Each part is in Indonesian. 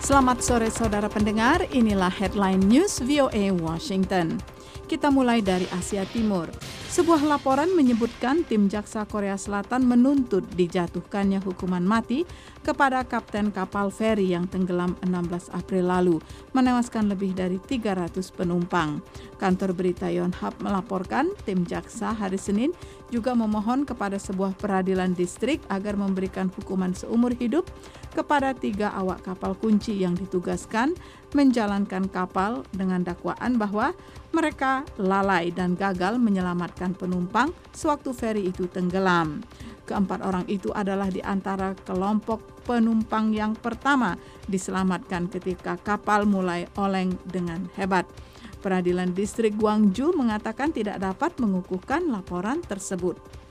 Selamat sore saudara pendengar, inilah Headline News VOA Washington. Kita mulai dari Asia Timur. Sebuah laporan menyebutkan tim jaksa Korea Selatan menuntut dijatuhkannya hukuman mati kepada kapten kapal feri yang tenggelam 16 April lalu, menewaskan lebih dari 300 penumpang. Kantor berita Yonhap melaporkan tim jaksa hari Senin juga memohon kepada sebuah peradilan distrik agar memberikan hukuman seumur hidup kepada 3 awak kapal kunci yang ditugaskan menjalankan kapal dengan dakwaan bahwa mereka lalai dan gagal menyelamatkan penumpang sewaktu feri itu tenggelam. Keempat orang itu adalah di antara kelompok penumpang yang pertama diselamatkan ketika kapal mulai oleng dengan hebat. Peradilan Distrik Gwangju mengatakan tidak dapat mengukuhkan laporan tersebut.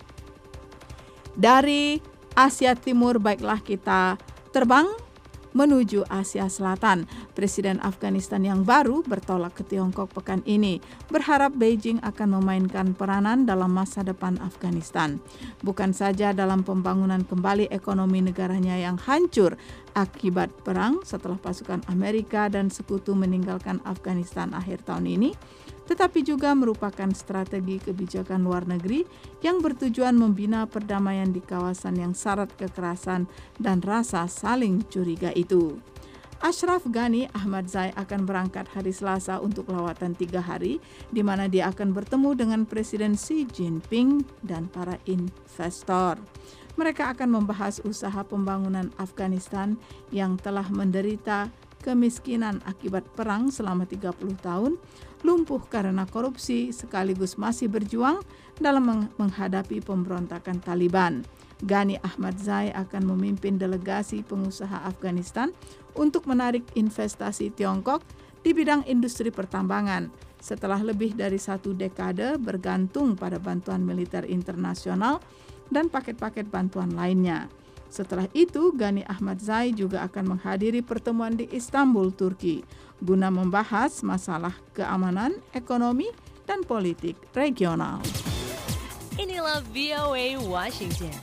Dari Asia Timur, baiklah kita terbang menuju Asia Selatan. Presiden Afghanistan yang baru bertolak ke Tiongkok pekan ini, berharap Beijing akan memainkan peranan dalam masa depan Afghanistan. Bukan saja dalam pembangunan kembali ekonomi negaranya yang hancur akibat perang setelah pasukan Amerika dan sekutu meninggalkan Afghanistan akhir tahun ini, tetapi juga merupakan strategi kebijakan luar negeri yang bertujuan membina perdamaian di kawasan yang syarat kekerasan dan rasa saling curiga itu. Ashraf Ghani Ahmadzai akan berangkat hari Selasa untuk lawatan 3 hari, di mana dia akan bertemu dengan Presiden Xi Jinping dan para investor. Mereka akan membahas usaha pembangunan Afghanistan yang telah menderita kemiskinan akibat perang selama 30 tahun, lumpuh karena korupsi, sekaligus masih berjuang dalam menghadapi pemberontakan Taliban. Ghani Ahmadzai akan memimpin delegasi pengusaha Afghanistan untuk menarik investasi Tiongkok di bidang industri pertambangan setelah lebih dari 1 dekade bergantung pada bantuan militer internasional dan paket-paket bantuan lainnya. Setelah itu, Ghani Ahmadzai juga akan menghadiri pertemuan di Istanbul, Turki, guna membahas masalah keamanan, ekonomi, dan politik regional. Inilah VOA Washington.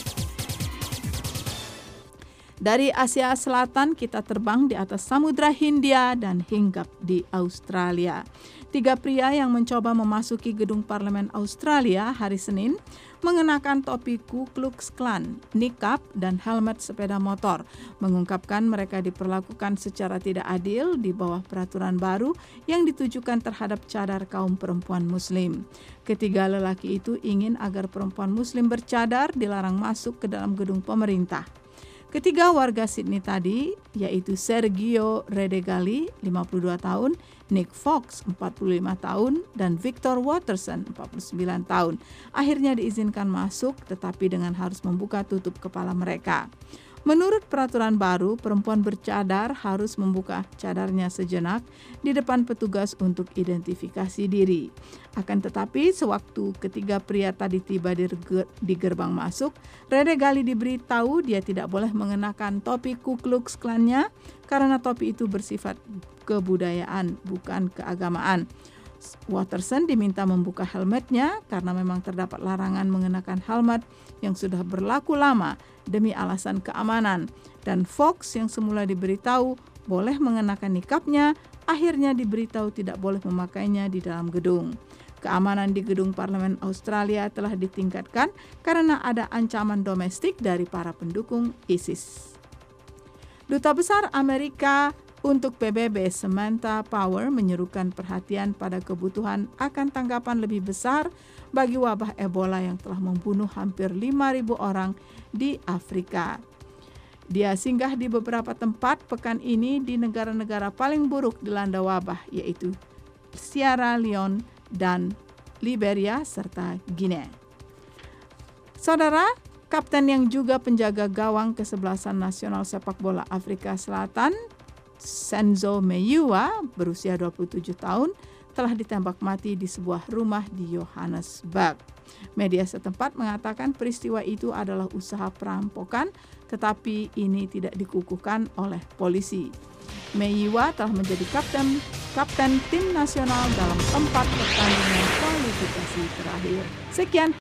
Dari Asia Selatan, kita terbang di atas Samudra Hindia dan hinggap di Australia. 3 pria yang mencoba memasuki gedung parlemen Australia hari Senin mengenakan topi Ku Klux Klan, nikab, dan helmet sepeda motor, mengungkapkan mereka diperlakukan secara tidak adil di bawah peraturan baru yang ditujukan terhadap cadar kaum perempuan Muslim. Ketiga lelaki itu ingin agar perempuan Muslim bercadar dilarang masuk ke dalam gedung pemerintah. Ketiga warga Sydney tadi, yaitu Sergio Redegali, 52 tahun, Nick Fox, 45 tahun, dan Victor Watterson, 49 tahun, akhirnya diizinkan masuk tetapi dengan harus membuka tutup kepala mereka. Menurut peraturan baru, perempuan bercadar harus membuka cadarnya sejenak di depan petugas untuk identifikasi diri. Akan tetapi, sewaktu ketiga pria tadi tiba di gerbang masuk, Redegali diberitahu dia tidak boleh mengenakan topi Ku Klux Klan-nya karena topi itu bersifat kebudayaan, bukan keagamaan. Watterson diminta membuka helmetnya karena memang terdapat larangan mengenakan helmet yang sudah berlaku lama demi alasan keamanan, dan Fox yang semula diberitahu boleh mengenakan nikabnya akhirnya diberitahu tidak boleh memakainya di dalam gedung. Keamanan di gedung parlemen Australia telah ditingkatkan karena ada ancaman domestik dari para pendukung ISIS. Duta Besar Amerika untuk PBB Samantha Power menyerukan perhatian pada kebutuhan akan tanggapan lebih besar bagi wabah Ebola yang telah membunuh hampir 5.000 orang di Afrika. Dia singgah di beberapa tempat pekan ini di negara-negara paling buruk dilanda wabah, yaitu Sierra Leone dan Liberia serta Guinea. Saudara, kapten yang juga penjaga gawang kesebelasan nasional sepak bola Afrika Selatan, Senzo Meyiwa, berusia 27 tahun, telah ditembak mati di sebuah rumah di Johannesburg. Media setempat mengatakan peristiwa itu adalah usaha perampokan, tetapi ini tidak dikukuhkan oleh polisi. Meyiwa telah menjadi kapten tim nasional dalam 4 pertandingan kualifikasi terakhir. Sekian